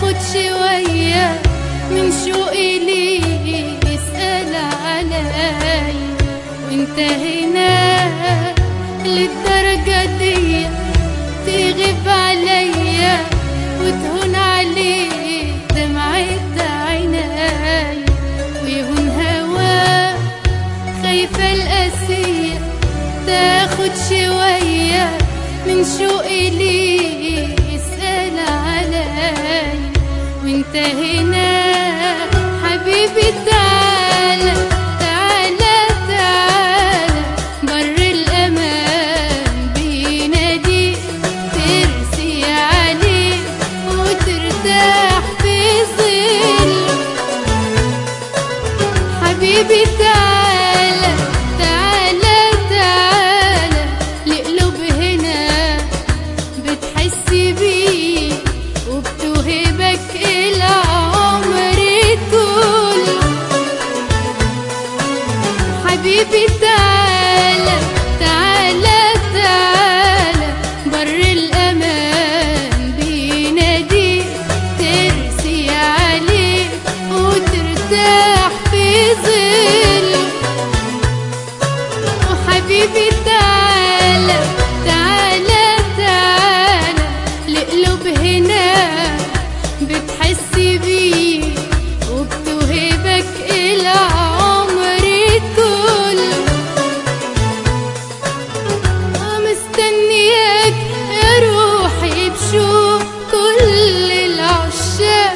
تاخد شوية من شوقي ليه يسأل علي، وانت هنا للدرجة دي تغيب عليا وتهون عليه دمعة عيني، ويهون هواك خايفة القاسية تاخد شوية من شوقي ليه يسأل علي، وانت هنا حبيبي تعالى تعالى تعالى بر الأمان بيناديك ترسي عليه وترتاح في ظل. حبيبي تعالى تعالى تعالى لقلوب هنا بتحس بيه وبتوهبك العمر كله. حبيبي تعالى تعالى تعالى بر الأمان بيناديك ترسي عليه وترتاح في ظل. وحبيبي تعالى تعالى تعالى لقلوب هنا بتحس بيه وبتوهبك العمر كله. مستنياك يا روحي بشوق كل العشاق،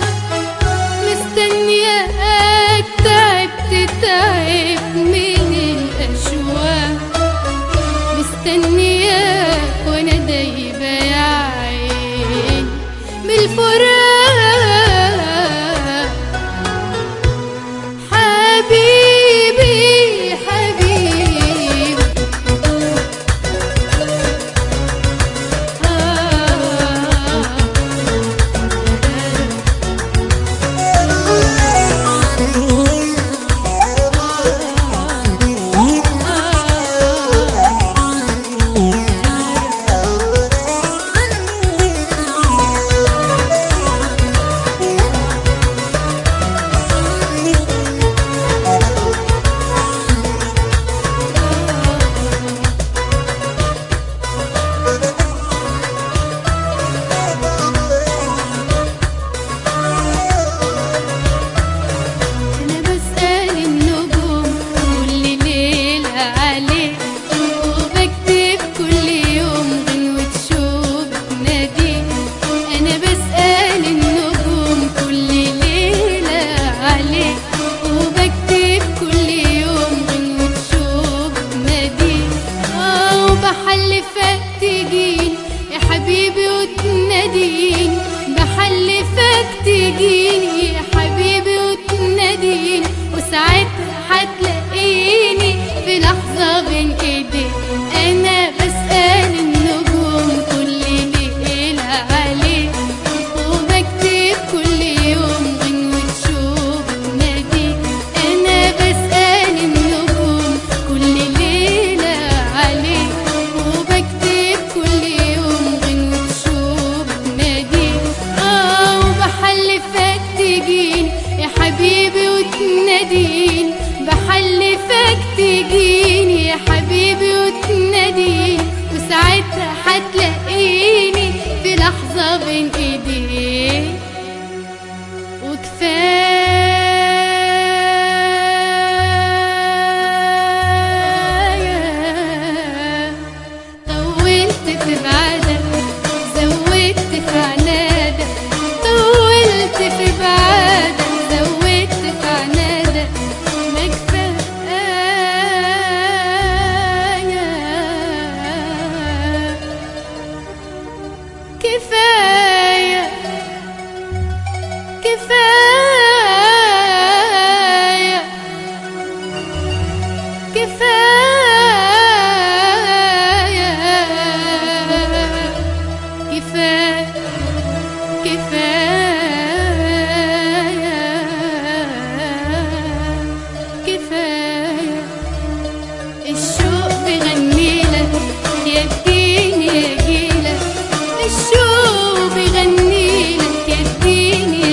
مستنياك تعبت تعب من الأشواق، مستنياك وانا دايبة يا عين بالفراق. حبيبي حبيبي بحلفك تجيني يا حبيبي وتناديني، بحلفك تجيني يا حبيبي وتناديني، وساعتها هتلاقيني في لحظة بين ايديك انا بسأل النجوم كل ليلة عليك، وبكتب كل يوم غنوة شوق بتناديك. انا بسأل النجوم كل ليلة عليك، وبكتب كل يوم غنوة شوق بتناديك. وبحلفك تجيني يا حبيبي وتناديني، بحلفك تجيني يا حبيبي وتناديني، وساعتها هتلاقيني في لحظة بين ايديك. وكفاية طولت في بعدك زودت في عنادك، طولت في بعدك زودت في عنادك، ما كفاية كفاية كفاية كفاية كفاية كفاية كفاية. الشوق بيغنيلك يا اديني يا جيلك، الشوق بيغنيلك يا اديني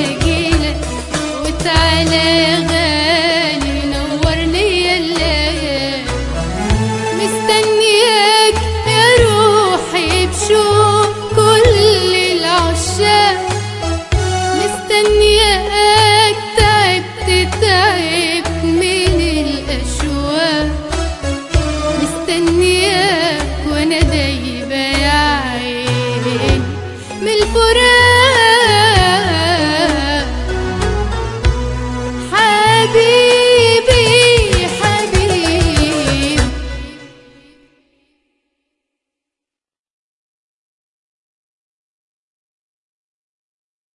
كفاية